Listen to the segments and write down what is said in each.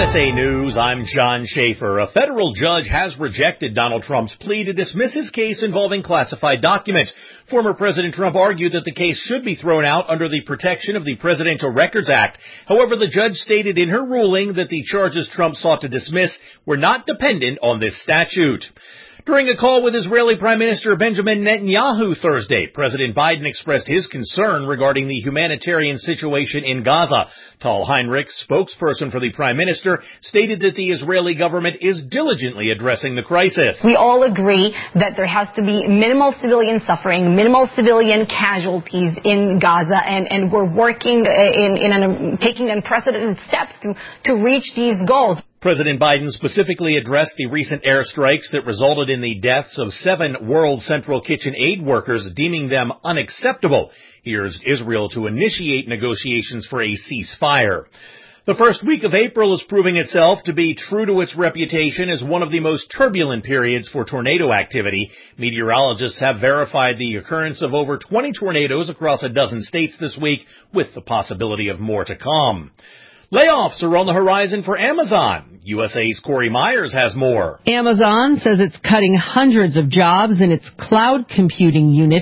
USA News, I'm John Schaefer. A federal judge has rejected Donald Trump's plea to dismiss his case involving classified documents. Former President Trump argued that the case should be thrown out under the protection of the Presidential Records Act. However, the judge stated in her ruling that the charges Trump sought to dismiss were not dependent on this statute. During a call with Israeli Prime Minister Benjamin Netanyahu Thursday, President Biden expressed his concern regarding the humanitarian situation in Gaza. Tal Heinrich, spokesperson for the Prime Minister, stated that the Israeli government is diligently addressing the crisis. We all agree that there has to be minimal civilian suffering, minimal civilian casualties in Gaza, and we're working taking unprecedented steps to reach these goals. President Biden specifically addressed the recent airstrikes that resulted in the deaths of 7 World Central Kitchen aid workers, deeming them unacceptable. He urged Israel to initiate negotiations for a ceasefire. The first week of April is proving itself to be true to its reputation as one of the most turbulent periods for tornado activity. Meteorologists have verified the occurrence of over 20 tornadoes across a dozen states this week, with the possibility of more to come. Layoffs are on the horizon for Amazon. USA's Corey Myers has more. Amazon says it's cutting hundreds of jobs in its cloud computing unit,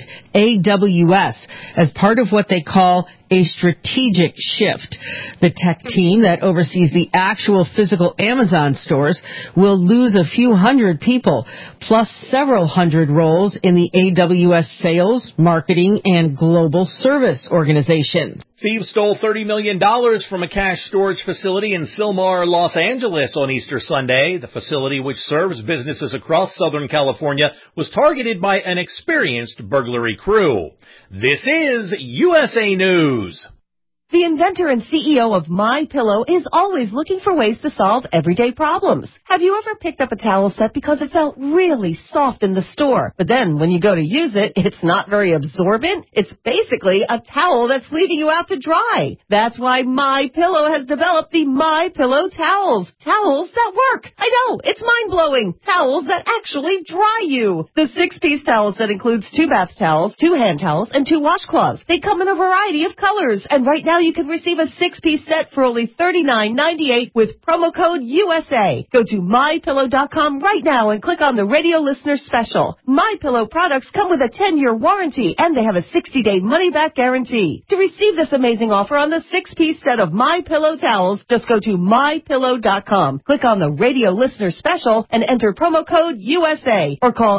AWS, as part of what they call a strategic shift. The tech team that oversees the actual physical Amazon stores will lose a few hundred people, plus several hundred roles in the AWS sales, marketing, and global service organization. Thieves stole $30 million from a cash storage facility in Sylmar, Los Angeles on Easter Sunday. The facility, which serves businesses across Southern California, was targeted by an experienced burglary crew. This is USA News. The inventor and CEO of MyPillow is always looking for ways to solve everyday problems. Have you ever picked up a towel set because it felt really soft in the store, but then when you go to use it, it's not very absorbent? It's basically a towel that's leaving you out to dry. That's why MyPillow has developed the MyPillow towels. Towels that work. I know, it's mind-blowing. Towels that actually dry you. The 6-piece towel set includes 2 bath towels, 2 hand towels, and 2 washcloths. They come in a variety of colors, and right now you can receive a 6-piece set for only $39.98 with promo code USA. Go to MyPillow.com right now and click on the radio listener special. MyPillow products come with a 10-year warranty, and they have a 60-day money-back guarantee. To receive this amazing offer on the 6-piece set of MyPillow towels, just go to MyPillow.com. Click on the radio listener special and enter promo code USA or call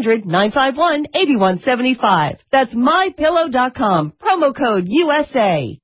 800-951-8175. That's MyPillow.com. Promo code USA.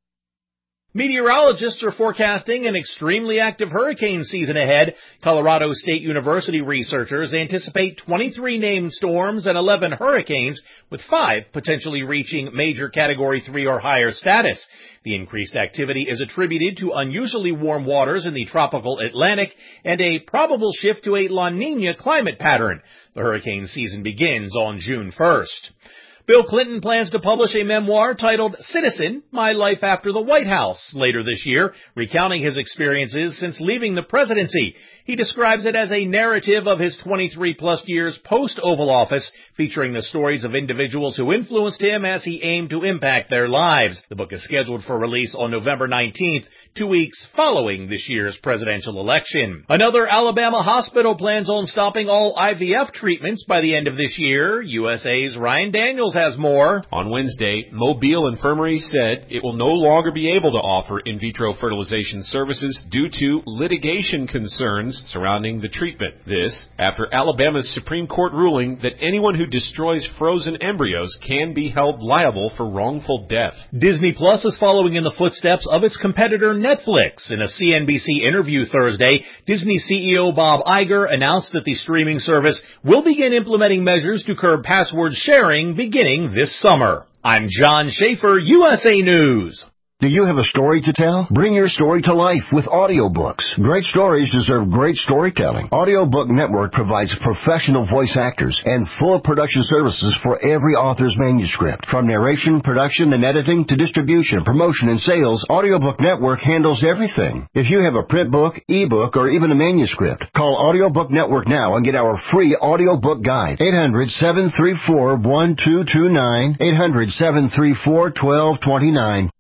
Meteorologists are forecasting an extremely active hurricane season ahead. Colorado State University researchers anticipate 23 named storms and 11 hurricanes, with 5 potentially reaching major Category 3 or higher status. The increased activity is attributed to unusually warm waters in the tropical Atlantic and a probable shift to a La Niña climate pattern. The hurricane season begins on June 1st. Bill Clinton plans to publish a memoir titled Citizen, My Life After the White House later this year, recounting his experiences since leaving the presidency. He describes it as a narrative of his 23-plus years post-Oval Office, featuring the stories of individuals who influenced him as he aimed to impact their lives. The book is scheduled for release on November 19th, 2 weeks following this year's presidential election. Another Alabama hospital plans on stopping all IVF treatments by the end of this year. USA's Ryan Daniels has more. On Wednesday, Mobile Infirmary said it will no longer be able to offer in vitro fertilization services due to litigation concerns surrounding the treatment. This after Alabama's Supreme Court ruling that anyone who destroys frozen embryos can be held liable for wrongful death. Disney Plus is following in the footsteps of its competitor Netflix. In a CNBC interview Thursday, Disney CEO Bob Iger announced that the streaming service will begin implementing measures to curb password sharing beginning this summer. I'm John Schaefer, USA News. Do you have a story to tell? Bring your story to life with audiobooks. Great stories deserve great storytelling. Audiobook Network provides professional voice actors and full production services for every author's manuscript. From narration, production, and editing to distribution, promotion, and sales, Audiobook Network handles everything. If you have a print book, ebook, or even a manuscript, call Audiobook Network now and get our free audiobook guide. 800-734-1229, 800-734-1229.